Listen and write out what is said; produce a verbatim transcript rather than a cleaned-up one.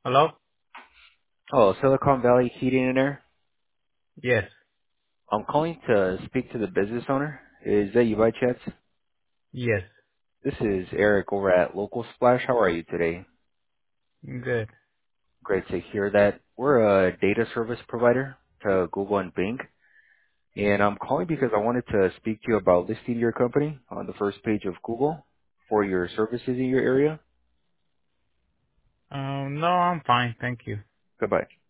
Hello? Oh, Silicon Valley Heating and Air. Yes. I'm calling to speak to the business owner. Is that you by chance? Yes. This is Eric over at Local Splash. How are you today? Good. Great to hear that. We're a data service provider to Google and Bing, and I'm calling because I wanted to speak to you about listing your company on the first page of Google for your services in your area. Um, no, I'm fine. Thank you. Goodbye.